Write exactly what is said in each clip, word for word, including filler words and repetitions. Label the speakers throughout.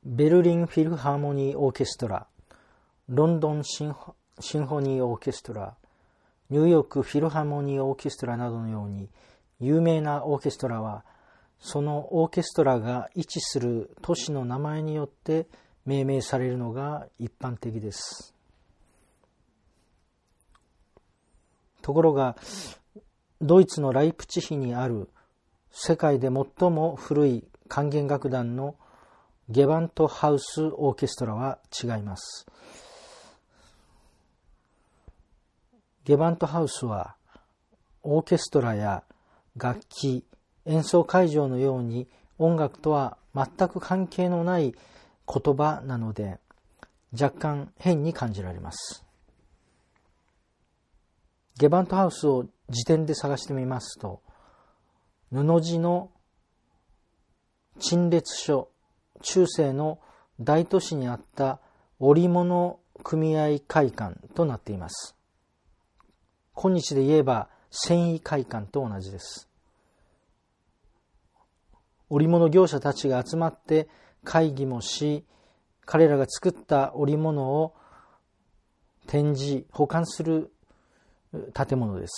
Speaker 1: ベルリンフィルハーモニーオーケストラ、ロンドンシンフォニーオーケストラ、ニューヨークフィルハーモニーオーケストラなどのように有名なオーケストラは、そのオーケストラが位置する都市の名前によって命名されるのが一般的です。ところが、ドイツのライプチヒにある世界で最も古い管弦楽団のゲバントハウスオーケストラは違います。ゲバントハウスはオーケストラや楽器、演奏会場のように音楽とは全く関係のない言葉なので若干変に感じられます。ゲバントハウスを辞典で探してみますと、布地の陳列所、中世の大都市にあった織物組合会館となっています。今日で言えば繊維会館と同じです。織物業者たちが集まって会議もし、彼らが作った織物を展示、保管する建物です。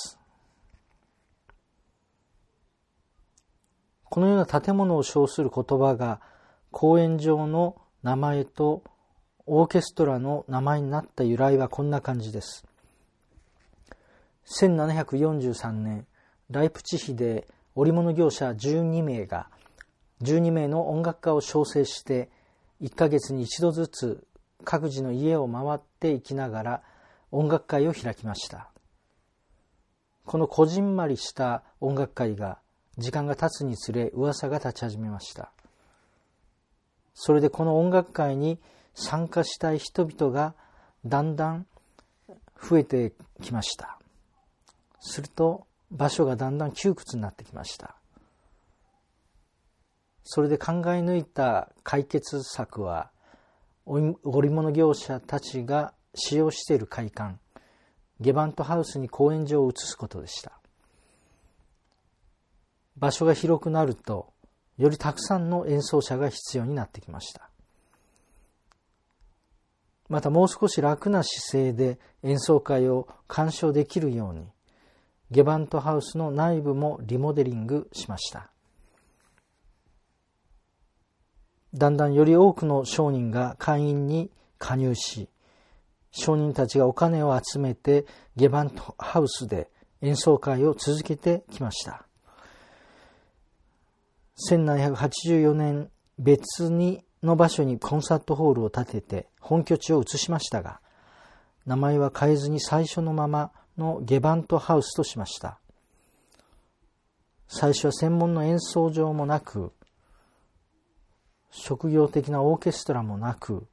Speaker 1: このような建物を称する言葉が公園場の名前とオーケストラの名前になった由来はこんな感じです。せんななひゃくよんじゅうさんねん、ライプチヒで織物業者じゅうにめいがじゅうにめいの音楽家を招請していっかげつに一度ずつ各自の家を回っていきながら音楽会を開きました。このこじんまりした音楽会が時間が経つにつれ噂が立ち始めました。それでこの音楽会に参加したい人々がだんだん増えてきました。すると場所がだんだん窮屈になってきました。それで考え抜いた解決策は、織物業者たちが使用している会館、ゲバントハウスに公演場を移すことでした。場所が広くなると、よりたくさんの演奏者が必要になってきました。またもう少し楽な姿勢で演奏会を鑑賞できるように、ゲバントハウスの内部もリモデリングしました。だんだんより多くの商人が会員に加入し、商人たちがお金を集めてゲバントハウスで演奏会を続けてきました。せんななひゃくはちじゅうよねん、別にの場所にコンサートホールを建てて本拠地を移しましたが、名前は変えずに最初のままのゲバントハウスとしました。最初は専門の演奏場もなく、職業的なオーケストラもなく、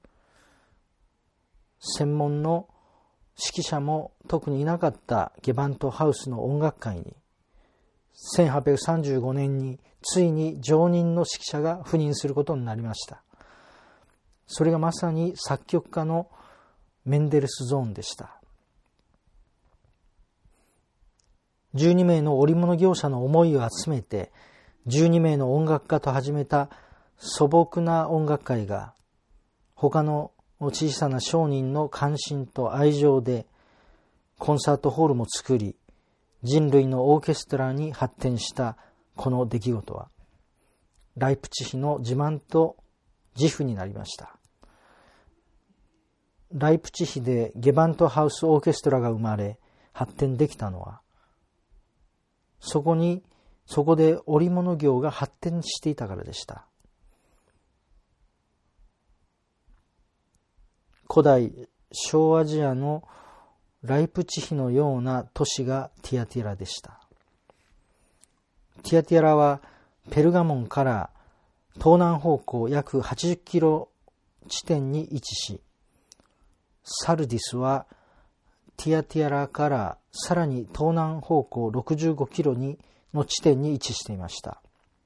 Speaker 1: 専門の指揮者も特にいなかったゲバントハウスの音楽会に、せんはっぴゃくさんじゅうごねんについに常任の指揮者が赴任することになりました。それがまさに作曲家のメンデルスゾーンでした。じゅうにめいの織物業者の思いを集めて、じゅうにめいの音楽家と始めた素朴な音楽会が、他の小さな商人の関心と愛情でコンサートホールも作り、人類のオーケストラに発展したこの出来事は、ライプチヒの自慢と自負になりました。ライプチヒでゲバントハウスオーケストラが生まれ、発展できたのは、そこに、そこで織物業が発展していたからでした。古代小アジアのライプチヒのような都市がティアティラでした。ティアティラはペルガモンから東南方向約はちじゅっキロ地点に位置し、サルディスはティアティアラからさらに東南方向ろくじゅうごキロにの地点に位置していました。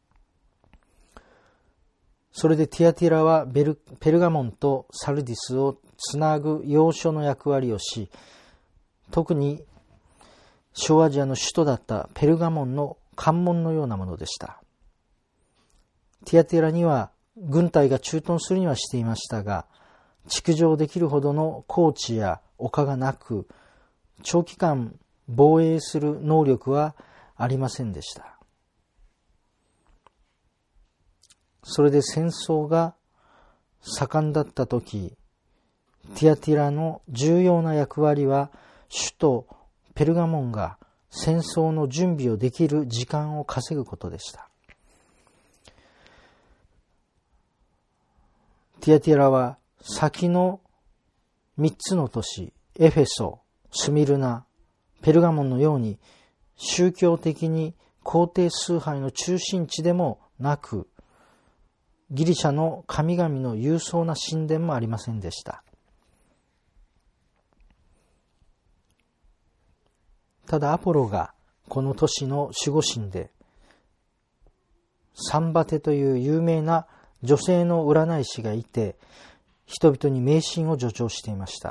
Speaker 1: それでティアティラはベルペルガモンとサルディスをつなぐ要所の役割をし、特に小アジアの首都だったペルガモンの関門のようなものでした。ティアティラには軍隊が駐屯するにはしていましたが、築城できるほどの高地や丘がなく、長期間防衛する能力はありませんでした。それで戦争が盛んだったとき、ティアティラの重要な役割は、首都ペルガモンが戦争の準備をできる時間を稼ぐことでした。ティアティラは先の三つの都市、エフェソ、スミルナ、ペルガモンのように宗教的に皇帝崇拝の中心地でもなく、ギリシャの神々の勇壮な神殿もありませんでした。ただアポロがこの都市の守護神で、サンバテという有名な女性の占い師がいて、人々に迷信を助長していました。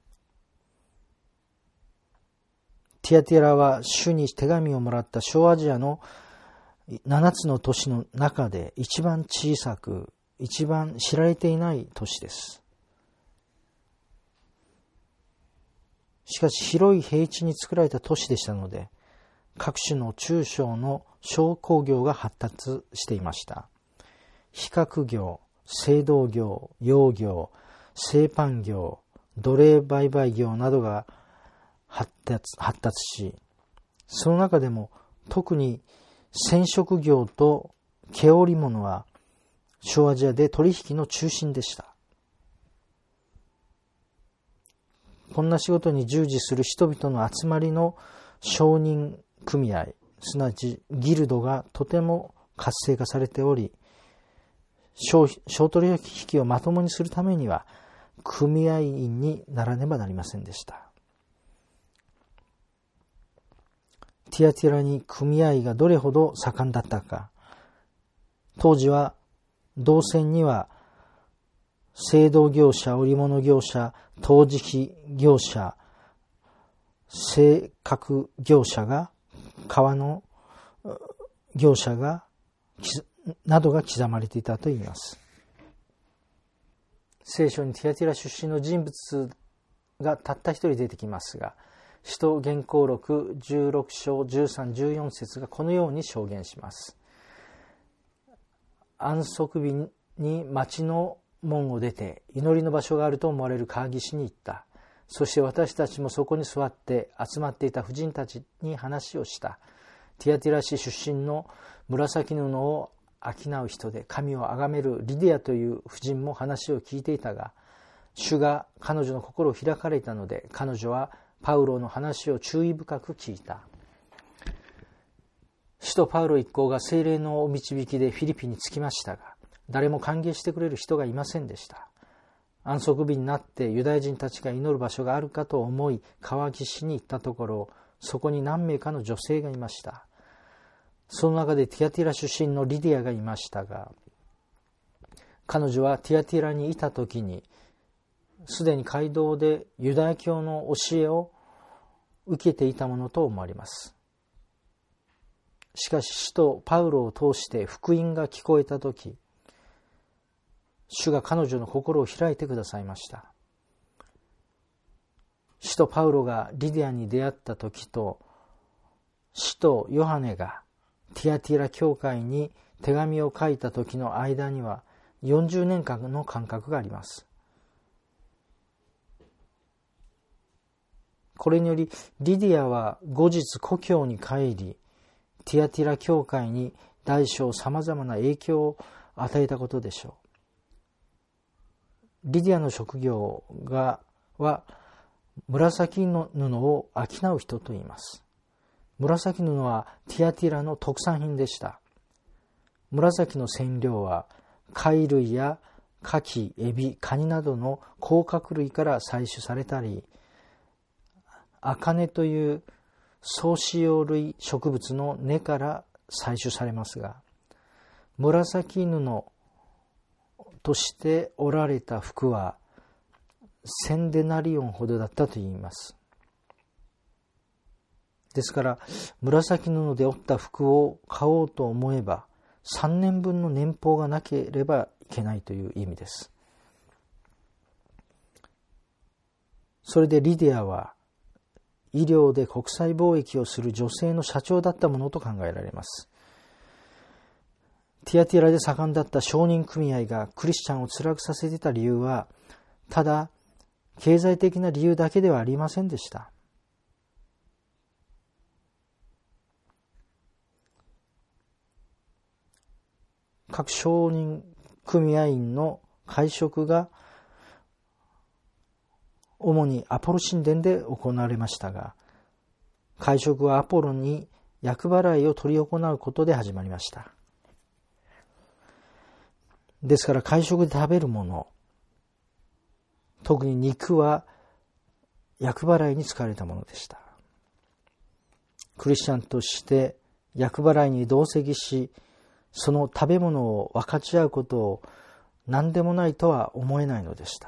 Speaker 1: ティアティラは主に手紙をもらった小アジアのななつの都市の中で一番小さく、一番知られていない都市です。しかし広い平地に作られた都市でしたので、各種の中小の商工業が発達していました。皮革業、青銅業、窯業、製パン業、奴隷売買業などが発達、発達し、その中でも特に染色業と毛織物は小アジアで取引の中心でした。こんな仕事に従事する人々の集まりの商人組合、すなわちギルドがとても活性化されており、商取引をまともにするためには組合員にならねばなりませんでした。ティアティラに組合がどれほど盛んだったか。当時は銅線には青銅業者、織物業者、陶磁器業者、製革業者が、革の業者が、などが刻まれていたといいます。聖書にティアティラ出身の人物がたった一人出てきますが、使徒言行録じゅうろく章じゅうさん、じゅうよん節がこのように証言します。安息日に町の門を出て祈りの場所があると思われる川岸に行った。そして私たちもそこに座って集まっていた婦人たちに話をした。ティアティラ市出身の紫布を商う人で神を崇めるリディアという婦人も話を聞いていたが、主が彼女の心を開かれたので、彼女はパウロの話を注意深く聞いた。使徒パウロ一行が聖霊のお導きでフィリピンに着きましたが、誰も歓迎してくれる人がいませんでした。安息日になってユダヤ人たちが祈る場所があるかと思い川岸に行ったところ、そこに何名かの女性がいました。その中でティアティラ出身のリディアがいましたが、彼女はティアティラにいた時にすでに街道でユダヤ教の教えを受けていたものと思われます。しかし使徒パウロを通して福音が聞こえた時、主が彼女の心を開いてくださいました。使徒パウロがリディアに出会った時と、使徒ヨハネがティアティラ教会に手紙を書いた時の間にはよんじゅうねんかんの間隔があります。これによりリディアは後日故郷に帰り、ティアティラ教会に大小さまざまな影響を与えたことでしょう。リディアの職業がは紫布を商う人と言います。紫布はティアティラの特産品でした。紫の染料は貝類やカキ、エビ、カニなどの甲殻類から採取されたり、アカネという草子葉類植物の根から採取されますが、紫布として織られた服はせんデナリオンほどだったといいます。ですから紫布で織った服を買おうと思えばさんねんぶんの年俸がなければけないという意味です。それでリディアは医療で国際貿易をする女性の社長だったものと考えられます。ティアティラで盛んだった商人組合がクリスチャンを辛くさせていた理由は、ただ経済的な理由だけではありませんでした。各商人組合員の会食が主にアポロ神殿で行われましたが、会食はアポロに厄払いを執り行うことで始まりました。ですから会食で食べるもの、特に肉は厄払いに使われたものでした。クリスチャンとして厄払いに同席し、その食べ物を分かち合うことを何でもないとは思えないのでした。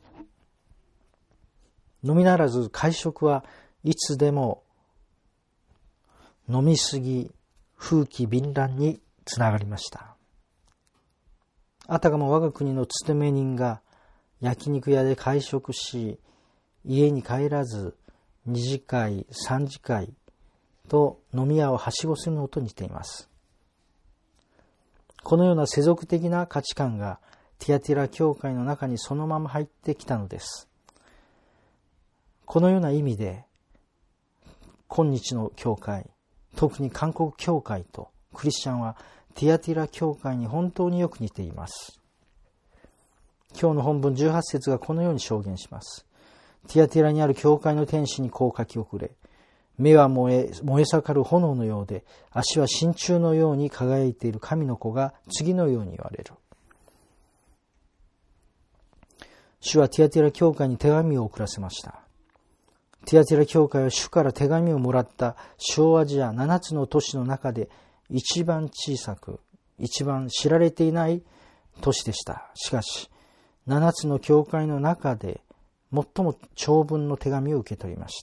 Speaker 1: のみならず会食はいつでも飲みすぎ、風紀敏乱につながりました。あたかも我が国の勤め人が焼肉屋で会食し、家に帰らず二次会、三次会と飲み屋をはしごするのと似ています。このような世俗的な価値観がティアティラ教会の中にそのまま入ってきたのです。このような意味で、今日の教会、特に韓国教会とクリスチャンはティアティラ教会に本当によく似ています。今日の本文じゅうはち節がこのように証言します。ティアティラにある教会の天使にこう書き送れ。目は燃え、燃え盛る炎のようで、足は真鍮のように輝いている神の子が次のように言われる。主はティアティラ教会に手紙を送らせました。ティアティラ教会は主から手紙をもらった小アジアななつの都市の中で一番小さく、一番知られていない都市でした。しかし、ななつの教会の中で最も長文の手紙を受け取りました。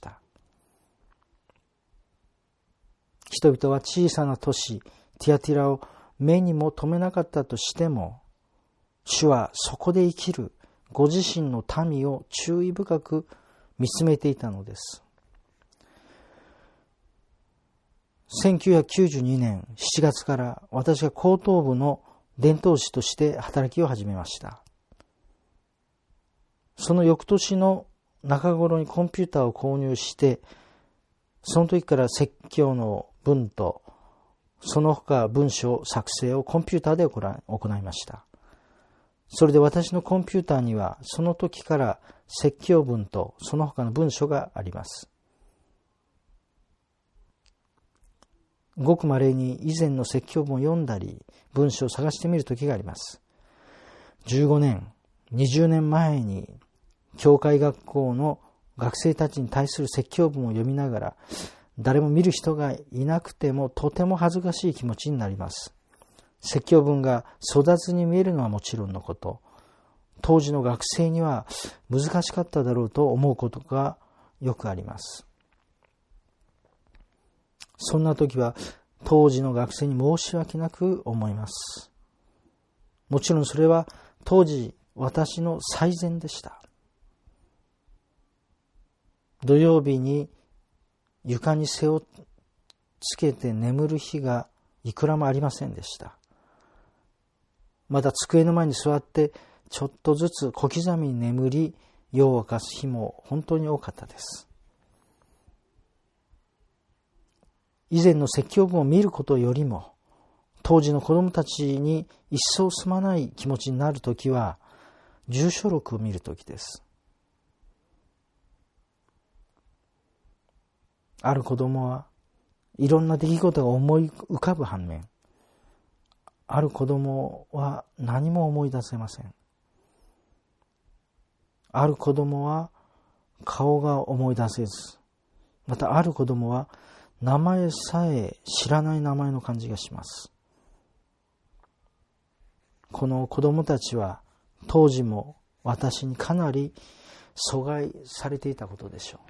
Speaker 1: 人々は小さな都市ティアティラを目にも留めなかったとしても、主はそこで生きるご自身の民を注意深く見つめていたのです。せんきゅうひゃくきゅうじゅうにねんしちがつから私が高等部の伝道師として働きを始めました。その翌年の中頃にコンピューターを購入して、その時から説教の文とその他文章作成をコンピューターで行いました。それで私のコンピューターにはその時から説教文とその他の文書があります。ごく稀に以前の説教文を読んだり文章を探してみる時があります。じゅうごねん、にじゅうねんまえに教会学校の学生たちに対する説教文を読みながら、誰も見る人がいなくてもとても恥ずかしい気持ちになります。説教文が粗雑に見えるのはもちろんのこと、当時の学生には難しかっただろうと思うことがよくあります。そんな時は当時の学生に申し訳なく思います。もちろんそれは当時私の最善でした。土曜日に床に背をつけて眠る日がいくらもありませんでした。また机の前に座ってちょっとずつ小刻みに眠り夜を明かす日も本当に多かったです。以前の説教文を見ることよりも当時の子供たちに一層すまない気持ちになるときは住所録を見るときです。ある子供はいろんな出来事が思い浮かぶ反面、ある子供は何も思い出せません。ある子供は顔が思い出せず、またある子供は名前さえ知らない名前の感じがします。この子供たちは当時も私にかなり阻害されていたことでしょう。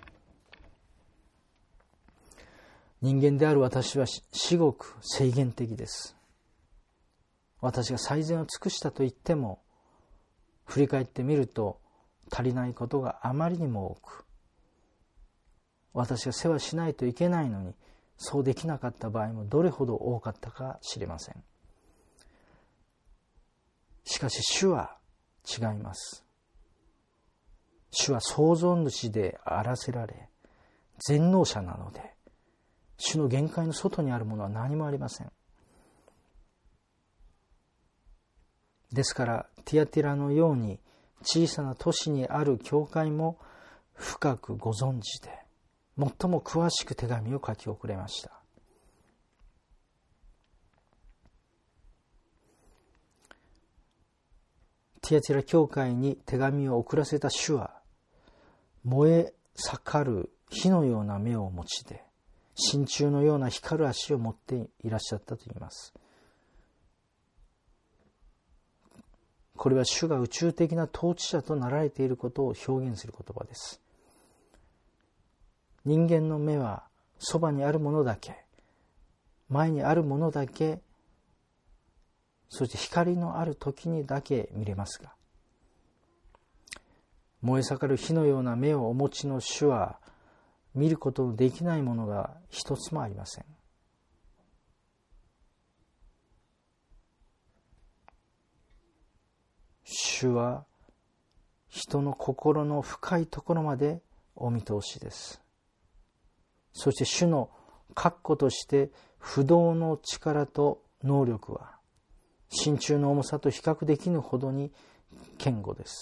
Speaker 1: 人間である私は至極制限的です。 私が最善を尽くしたと言っても、振り返ってみると足りないことがあまりにも多く、私が世話しないといけないのにそうできなかった場合もどれほど多かったか知れません。しかし主は違います。主は創造主であらせられ全能者なので、主の限界の外にあるものは何もありません。ですからティアティラのように小さな都市にある教会も深くご存知で、最も詳しく手紙を書き送れました。ティアティラ教会に手紙を送らせた主は、燃え盛る火のような目をお持ちで、真鍮のような光る足を持っていらっしゃったと言います。これは主が宇宙的な統治者となられていることを表現する言葉です。人間の目はそばにあるものだけ、前にあるものだけ、そして光のある時にだけ見れますが、燃え盛る火のような目をお持ちの主は、見ることのできないものが一つもありません。主は人の心の深いところまでお見通しです。そして主の確固として不動の力と能力は真鍮の重さと比較できぬほどに堅固です。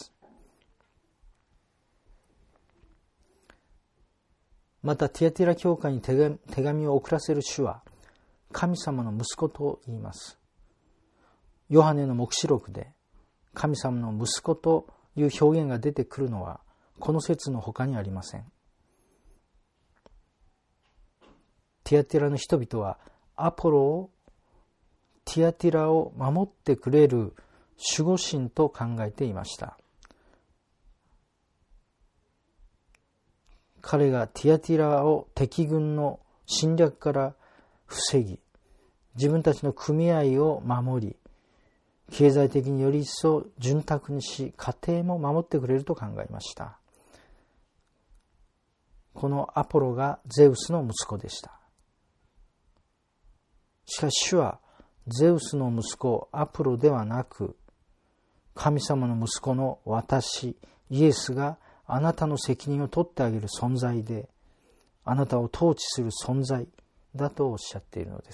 Speaker 1: またティアティラ教会に手紙を送らせる主は神様の息子と言います。ヨハネの黙示録で神様の息子という表現が出てくるのはこの説の他にありません。ティアティラの人々はアポロをティアティラを守ってくれる守護神と考えていました。彼がティアティラを敵軍の侵略から防ぎ、自分たちの組合を守り、経済的により一層潤沢にし、家庭も守ってくれると考えました。このアポロがゼウスの息子でした。しかし主はゼウスの息子アポロではなく、神様の息子の私イエスがあなたの責任を取ってあげる存在で、あなたを統治する存在だとおっしゃっているのです。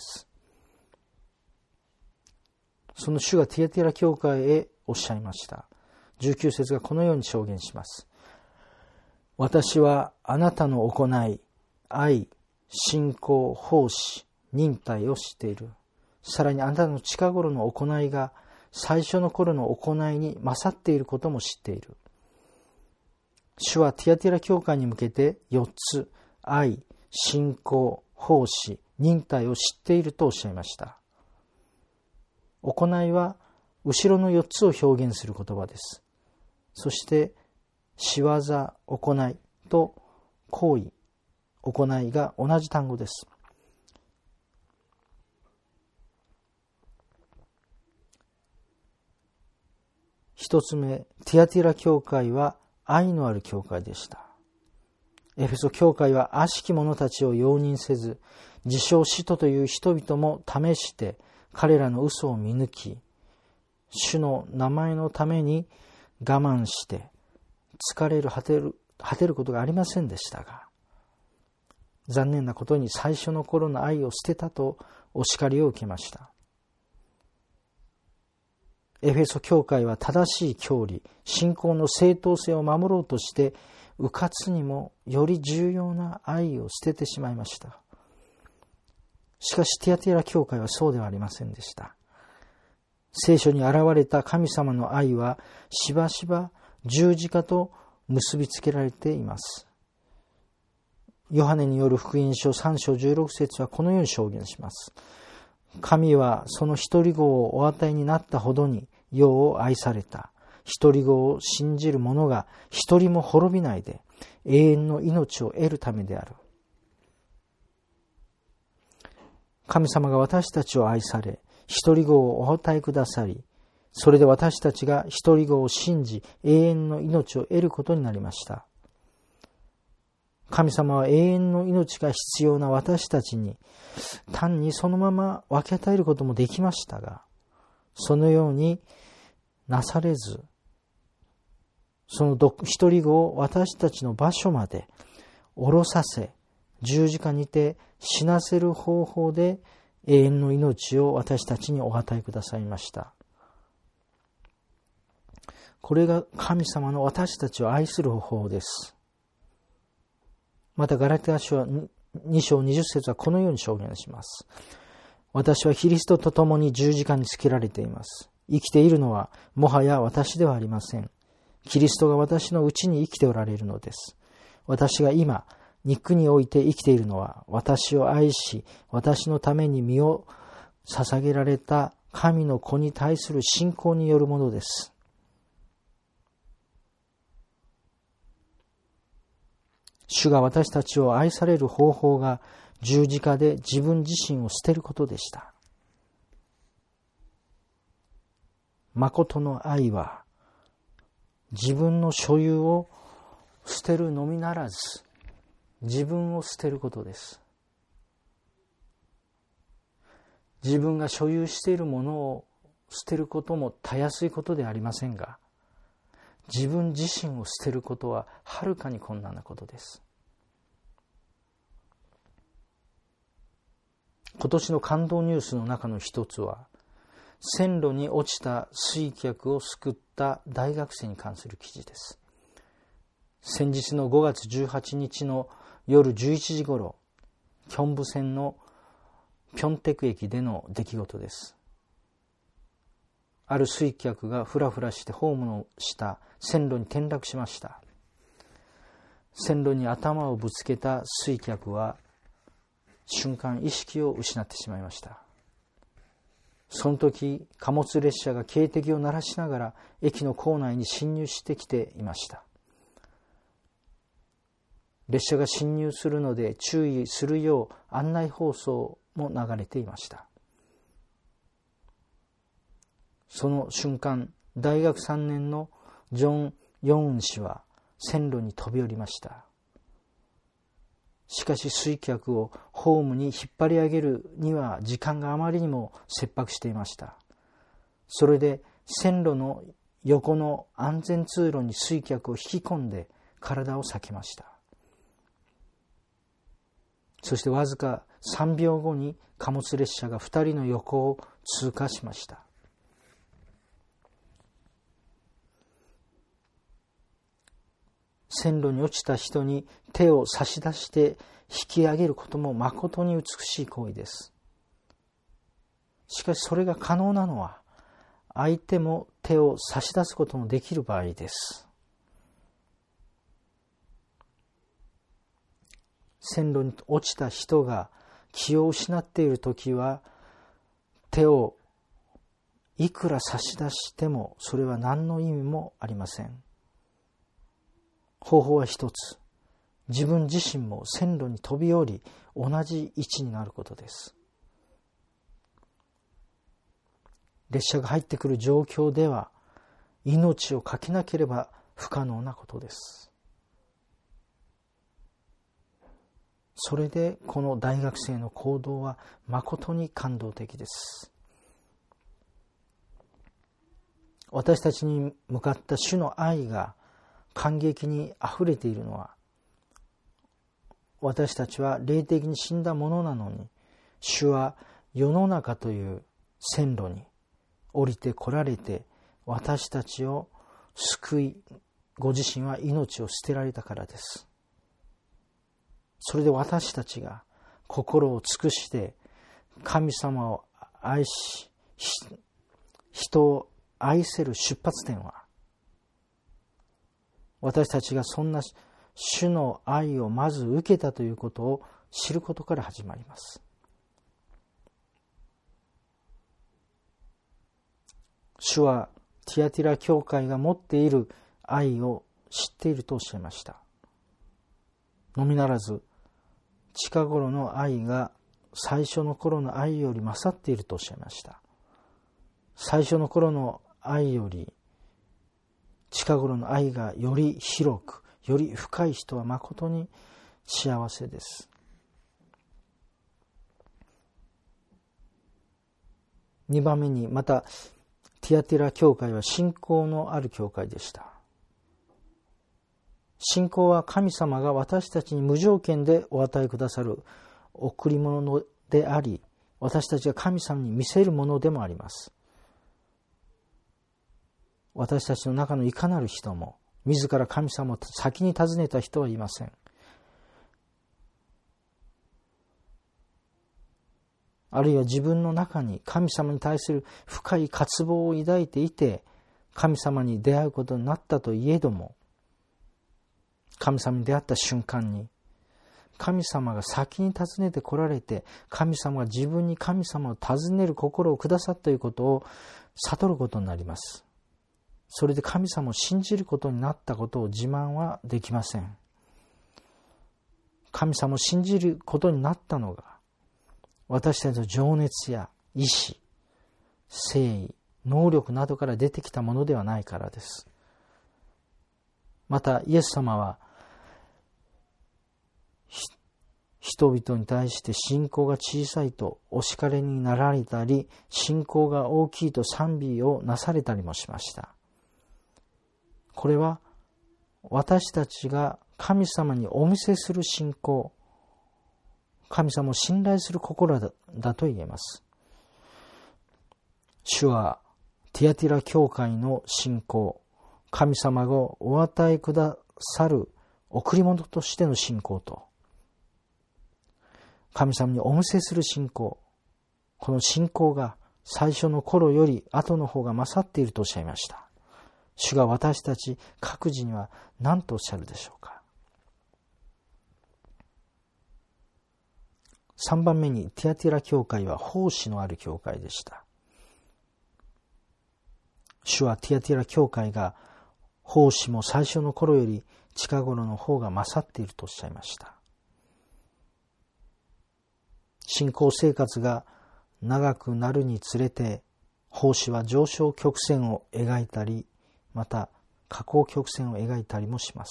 Speaker 1: その主がティアティラ教会へおっしゃいました。じゅうきゅう節がこのように証言します。私はあなたの行い、愛、信仰、奉仕、忍耐を知っている。さらにあなたの近頃の行いが最初の頃の行いに勝っていることも知っている。主はティアティラ教会に向けてよっつ、愛、信仰、奉仕、忍耐を知っているとおっしゃいました。行いは後ろのよっつを表現する言葉です。そして仕業、行いと行為、行いが同じ単語です。一つ目、ティアティラ教会は愛のある教会でした。エフェソ教会は悪しき者たちを容認せず、自称使徒という人々も試して彼らの嘘を見抜き、主の名前のために我慢して疲れる果てる果てることがありませんでしたが、残念なことに最初の頃の愛を捨てたとお叱りを受けました。エフェソ教会は正しい教理、信仰の正当性を守ろうとして、迂闊にもより重要な愛を捨ててしまいました。しかしティアティラ教会はそうではありませんでした。聖書に現れた神様の愛はしばしば十字架と結びつけられています。ヨハネによる福音書さん章じゅうろく節はこのように証言します。神はその一人子をお与えになったほどに世を愛された。一人子を信じる者が一人も滅びないで永遠の命を得るためである。神様が私たちを愛され、 一人子をお与えくださり、それで私たちが一人子を信じ、永遠の命を得ることになりました。神様は永遠の命が必要な私たちに、単にそのまま分け与えることもできましたが、そのようになされず、その一人子を私たちの場所まで下ろさせ、十字架にて死なせる方法で永遠の命を私たちにお与えくださいました。これが神様の私たちを愛する方法です。またガラテヤ書に章にじゅっ節はこのように証言します。私はキリストと共に十字架につけられています。生きているのはもはや私ではありません。キリストが私のうちに生きておられるのです。私が今、肉において生きているのは、私を愛し、私のために身を捧げられた神の子に対する信仰によるものです。主が私たちを愛される方法が十字架で自分自身を捨てることでした。誠の愛は自分の所有を捨てるのみならず、自分を捨てることです。自分が所有しているものを捨てることもたやすいことではありませんが、自分自身を捨てることははるかに困難なことです。今年の感動ニュースの中の一つは、線路に落ちた水客を救った大学生に関する記事です。先日のごがつじゅうはちにちの夜じゅういちじごろ、キョンブ線のピョンテク駅での出来事です。ある水客がふらふらしてホームの下、線路に転落しました。線路に頭をぶつけた水客は瞬間意識を失ってしまいました。その時、貨物列車が警笛を鳴らしながら駅の構内に進入してきていました。列車が進入するので注意するよう案内放送も流れていました。その瞬間、大学さんねんのジョン・ヨンウン氏は線路に飛び降りました。しかし水客をホームに引っ張り上げるには時間があまりにも切迫していました。それで線路の横の安全通路に水客を引き込んで体を避けました。そしてわずかさんびょうごに貨物列車がふたりの横を通過しました。線路に落ちた人に手を差し出して引き上げることも誠に美しい行為です。しかしそれが可能なのは、相手も手を差し出すことのできる場合です。線路に落ちた人が気を失っているときは、手をいくら差し出してもそれは何の意味もありません。方法は一つ。自分自身も線路に飛び降り、同じ位置になることです。列車が入ってくる状況では、命を懸けなければ不可能なことです。それでこの大学生の行動は誠に感動的です。私たちに向かった主の愛が感激にあふれているのは、私たちは霊的に死んだものなのに、主は世の中という線路に降りて来られて、私たちを救い、ご自身は命を捨てられたからです。それで私たちが心を尽くして神様を愛し、人を愛せる出発点は、私たちがそんな主の愛をまず受けたということを知ることから始まります。主はティアティラ教会が持っている愛を知っているとおっしゃいました。のみならず、近頃の愛が最初の頃の愛より勝っているとおっしゃいました。 最初の頃の愛より近頃の愛がより広く、より深い人は誠に幸せです。にばんめに、またティアティラ教会は信仰のある教会でした。信仰は神様が私たちに無条件でお与えくださる贈り物であり、私たちが神様に見せるものでもあります。私たちの中のいかなる人も、自ら神様を先に訪ねた人はいません。あるいは自分の中に神様に対する深い渇望を抱いていて、神様に出会うことになったといえども、神様に出会った瞬間に、神様が先に訪ねて来られて、神様が自分に神様を訪ねる心をくださったということを悟ることになります。それで神様を信じることになったことを自慢はできません。神様を信じることになったのが、私たちの情熱や意志、誠意、能力などから出てきたものではないからです。またイエス様は人々に対して信仰が小さいとお叱りになられたり、信仰が大きいと賛美をなされたりもしました。これは私たちが神様にお見せする信仰、神様を信頼する心だ、だと言えます。主はティアティラ教会の信仰、神様がお与えくださる贈り物としての信仰と、神様にお見せする信仰、この信仰が最初の頃より後の方が勝っているとおっしゃいました。主が私たち各自には何とおっしゃるでしょうか。さんばんめに、ティアティラ教会は奉仕のある教会でした。主はティアティラ教会が奉仕も最初の頃より近頃の方が勝っているとおっしゃいました。信仰生活が長くなるにつれて、奉仕は上昇曲線を描いたり、また下降曲線を描いたりもします。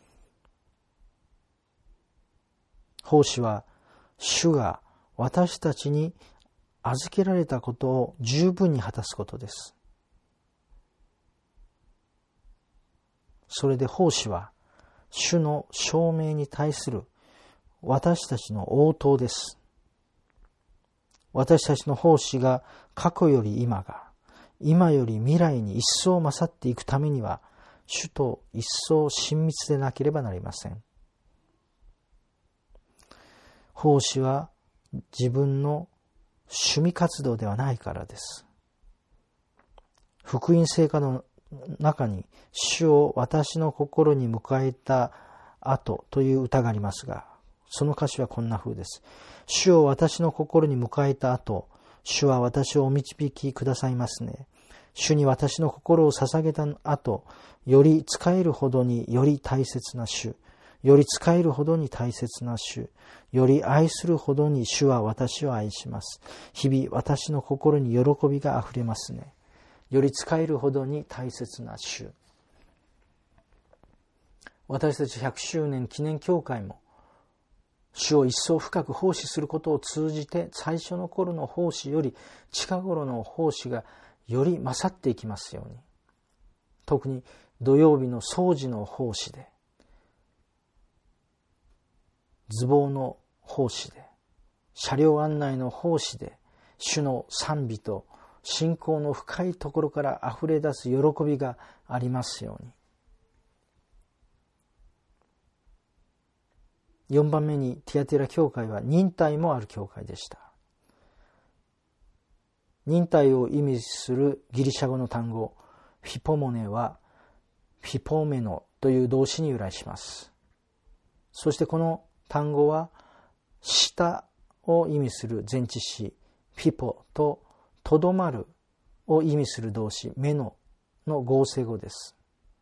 Speaker 1: 奉仕は主が私たちに預けられたことを十分に果たすことです。それで奉仕は主の証明に対する私たちの応答です。私たちの奉仕が過去より今が、今より未来に一層勝っていくためには、主と一層親密でなければなりません。奉仕は自分の趣味活動ではないからです。福音聖歌の中に、主を私の心に迎えた後という歌がありますが、その歌詞はこんな風です。主を私の心に迎えた後、主は私をお導きくださいますね。主に私の心を捧げた後、より仕えるほどにより大切な主、より仕えるほどに大切な主、より愛するほどに主は私を愛します。日々私の心に喜びがあふれますね。より仕えるほどに大切な主。私たちひゃくしゅうねん記念教会も、主を一層深く奉仕することを通じて、最初の頃の奉仕より近頃の奉仕がより勝っていきますように。特に土曜日の掃除の奉仕で、図房の奉仕で、車両案内の奉仕で、主の賛美と信仰の深いところからあふれ出す喜びがありますように。よんばんめに、ティアティラ教会は忍耐もある教会でした。忍耐を意味するギリシャ語の単語、フィポモネはフィポメノという動詞に由来します。そしてこの単語は、下を意味する前置詞、フィポととどまるを意味する動詞、メノの合成語です。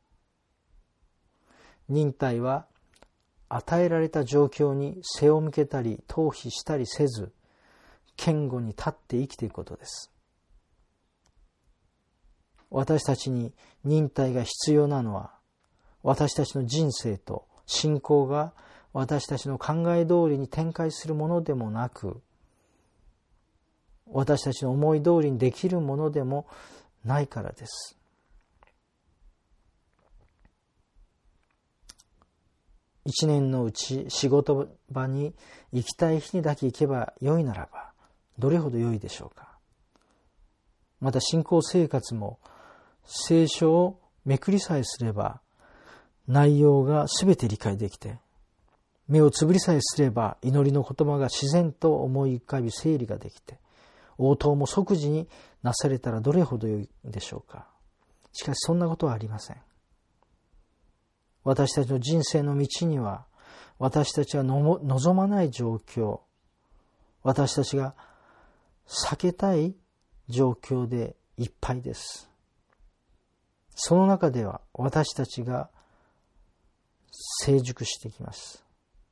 Speaker 1: 忍耐は、与えられた状況に背を向けたり逃避したりせず、堅固に立って生きていくことです。 私たちに忍耐が必要なのは、私たちの人生と信仰が私たちの考え通りに展開するものでもなく、私たちの思い通りにできるものでもないからです。一年のうち仕事場に行きたい日にだけ行けばよいならば、どれほど良いでしょうか。また信仰生活も聖書をめくりさえすれば内容がすべて理解できて、目をつぶりさえすれば祈りの言葉が自然と思い浮かび整理ができて、応答も即時になされたらどれほど良いでしょうか。しかしそんなことはありません。私たちの人生の道には、私たちがの望まない状況、私たちが避けたい状況でいっぱいです。その中では私たちが成熟していきます。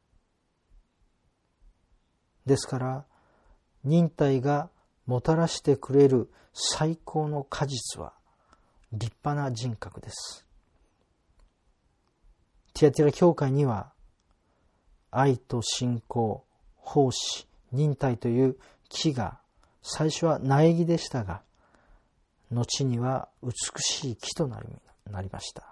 Speaker 1: ですから、忍耐がもたらしてくれる最高の果実は立派な人格です。ティアティラ教会には愛と信仰、奉仕、忍耐という木が最初は苗木でしたが、後には美しい木となりました。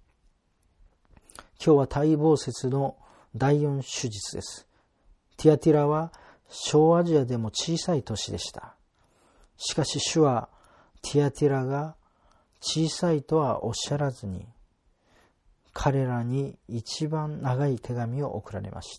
Speaker 1: 今日は待望節のだいよん手術です。ティアティラは小アジアでも小さい都市でした。しかし主はティアティラが小さいとはおっしゃらずに、彼らに一番長い手紙を送られました。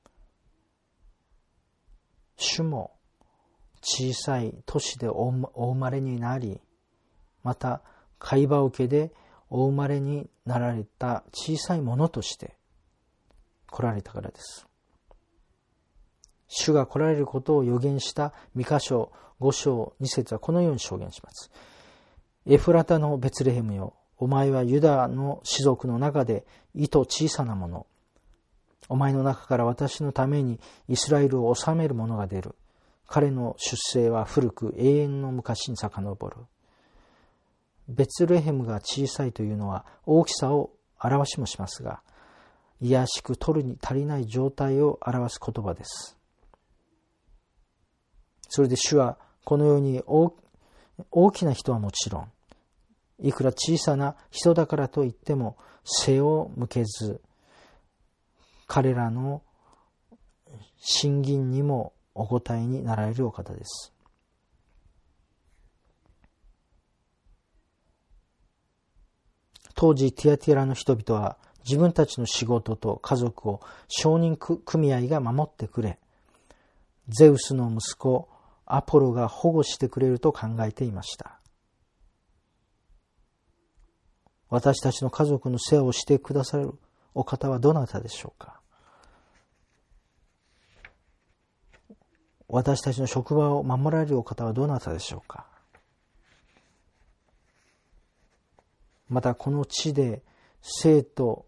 Speaker 1: 主も小さい都市でお生まれになり、また貝羽桶でお生まれになられた小さいものとして来られたからです。主が来られることを予言したミカ書ご章に節はこのように証言します。エフラタのベツレヘムよ、お前はユダの氏族の中でいと小さなもの。お前の中から私のためにイスラエルを治める者が出る。彼の出生は古く永遠の昔に遡る。ベツレヘムが小さいというのは大きさを表しもしますが、卑しく取るに足りない状態を表す言葉です。それで主はこのように 大, 大きな人はもちろん、いくら小さな人だからといっても背を向けず、彼らの信銀にもお答えになられるお方です。当時ティアティラの人々は自分たちの仕事と家族を商人組合が守ってくれ、ゼウスの息子アポロが保護してくれると考えていました。私たちの家族の世話をしてくださるお方はどなたでしょうか。私たちの職場を守られるお方はどなたでしょうか。またこの地で生と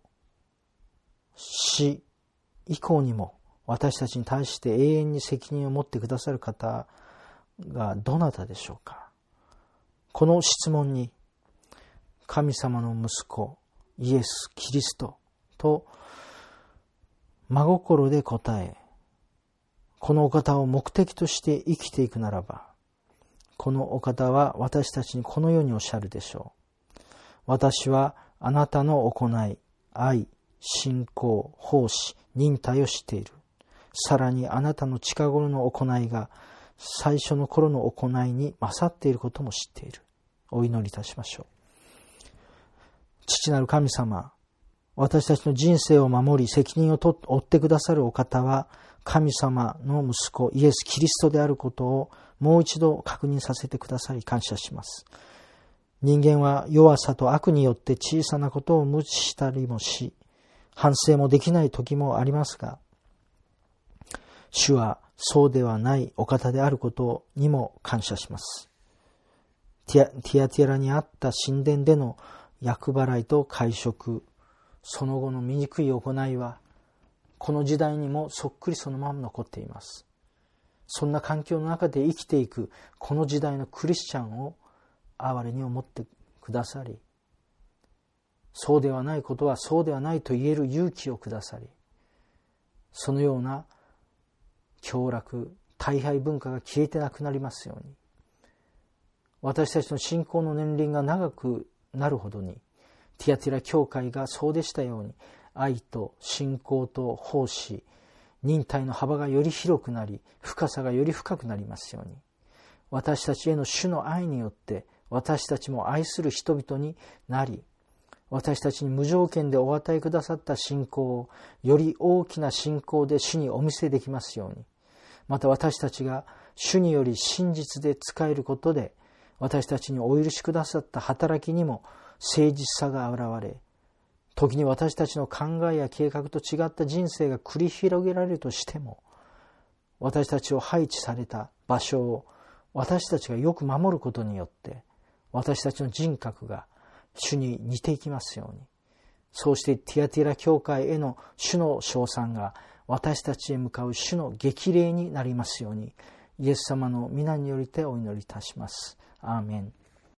Speaker 1: 死以降にも私たちに対して永遠に責任を持ってくださる方がどなたでしょうか。この質問に神様の息子イエス・キリストと真心で答え、このお方を目的として生きていくならば、このお方は私たちにこのようにおっしゃるでしょう。私はあなたの行い、愛、信仰、奉仕、忍耐を知っている。さらにあなたの近頃の行いが最初の頃の行いに勝っていることも知っている。お祈りいたしましょう。父なる神様、私たちの人生を守り責任を負ってくださるお方は神様の息子イエス・キリストであることをもう一度確認させてくださり感謝します。人間は弱さと悪によって小さなことを無視したりもし、反省もできない時もありますが、主はそうではないお方であることにも感謝します。ティアティアティラにあった神殿での厄払いと会食、その後の醜い行いはこの時代にもそっくりそのまま残っています。そんな環境の中で生きていくこの時代のクリスチャンを哀れに思ってくださり、そうではないことはそうではないと言える勇気をくださり、そのような凶楽、大敗文化が消えてなくなりますように、私たちの信仰の年輪が長くなるほどに、ティアティラ教会がそうでしたように、愛と信仰と奉仕、忍耐の幅がより広くなり、深さがより深くなりますように、私たちへの主の愛によって私たちも愛する人々になり、私たちに無条件でお与えくださった信仰をより大きな信仰で主にお見せできますように、また私たちが主により真実で仕えることで、私たちにお許しくださった働きにも誠実さが現れ、時に私たちの考えや計画と違った人生が繰り広げられるとしても、私たちを配置された場所を私たちがよく守ることによって、私たちの人格が主に似ていきますように、そうしてティアティラ教会への主の称賛が私たちへ向かう主の激励になりますように、イエス様の皆によりてお祈りいたします。アーメン。